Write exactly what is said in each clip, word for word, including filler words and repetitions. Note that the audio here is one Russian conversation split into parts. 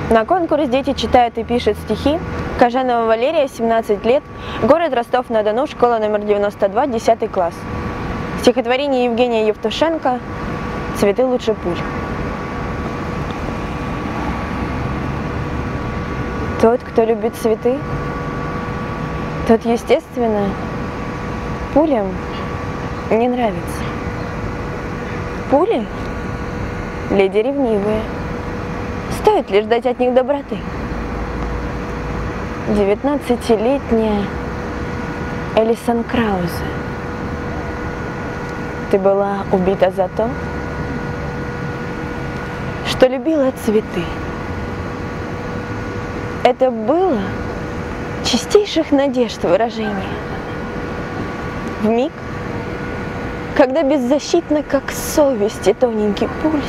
На конкурс дети читают и пишут стихи. Кожанова Валерия, семнадцать лет, город Ростов-на-Дону, школа номер девяносто два, десятый класс. Стихотворение Евгения Евтушенко «Цветы лучше пуль». Тот, кто любит цветы, тот, естественно, пулям не нравится. Пули – леди ревнивые. Стоит ли ждать от них доброты? Девятнадцатилетняя Элисон Краузе. Ты была убита за то, что любила цветы. Это было чистейших надежд выражение. В миг, когда беззащитно, как совесть и тоненький пульс,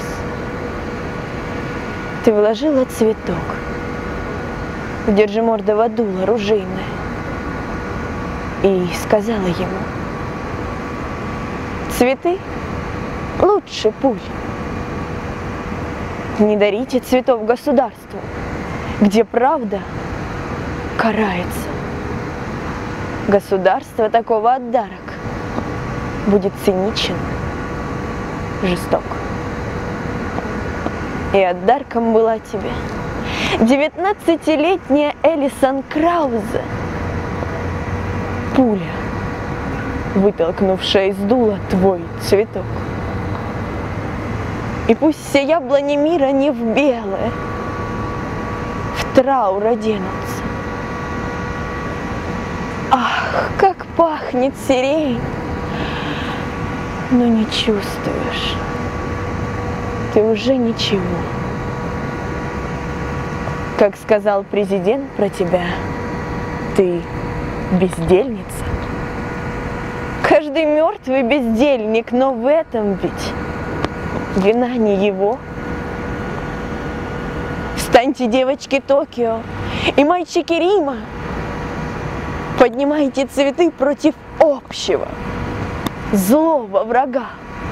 ты вложила цветок в держимордово дуло ружейное и сказала ему: цветы лучше пуль. Не дарите цветов государству, где правда карается. Государство такого отдарок будет циничен, жесток. И отдарком была тебе девятнадцатилетняя Элисон Краузе, пуля, вытолкнувшая из дула твой цветок. И пусть все яблони мира не в белое, в траур оденутся. Ах, как пахнет сирень, но не чувствуешь. Ты уже ничего. Как сказал президент про тебя, ты бездельница. Каждый мертвый бездельник, но в этом ведь вина не его. Встаньте, девочки Токио и мальчики Рима, поднимайте цветы против общего злого врага.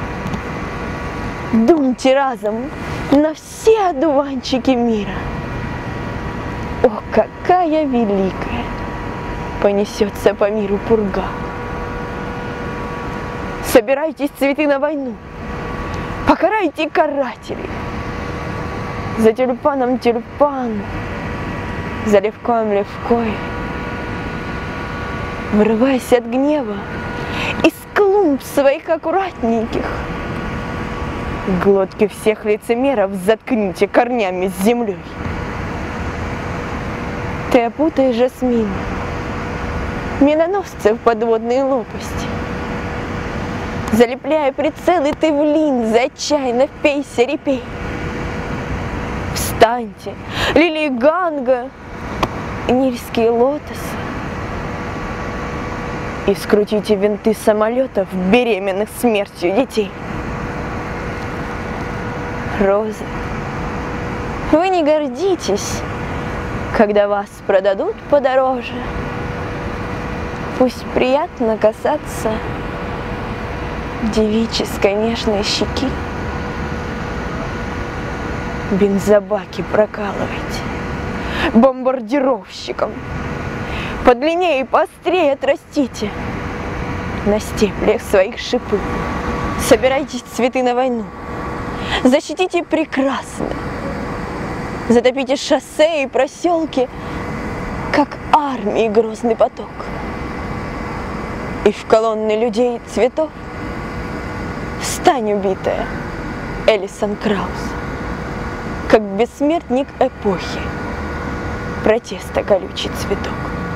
Дуньте разом на все одуванчики мира. О, какая великая понесется по миру пурга. Собирайтесь, цветы, на войну, покарайте карателей. За тюльпаном тюльпан, за левком левкой. Вырываясь от гнева из клумб своих аккуратненьких, глотки всех лицемеров заткните корнями с землей. Ты опутай жасмин, миноносцев подводные лопасти. Залепляя прицелы, ты в линзы отчаянно впейся, репей. Встаньте, лилии ганга и нильские лотосы, и скрутите винты самолетов, беременных смертью детей. Розы, вы не гордитесь, когда вас продадут подороже. Пусть приятно касаться девической нежной щеки. Бензобаки прокалывайте бомбардировщиком. Подлиннее и поострее отрастите на стеблях своих шипы. Собирайтесь, цветы, на войну. Защитите прекрасно. Затопите шоссе и проселки, как армии грозный поток. И в колонны людей и цветов встань, убитая Элисон Краузе, как бессмертник эпохи протеста колючий цветок.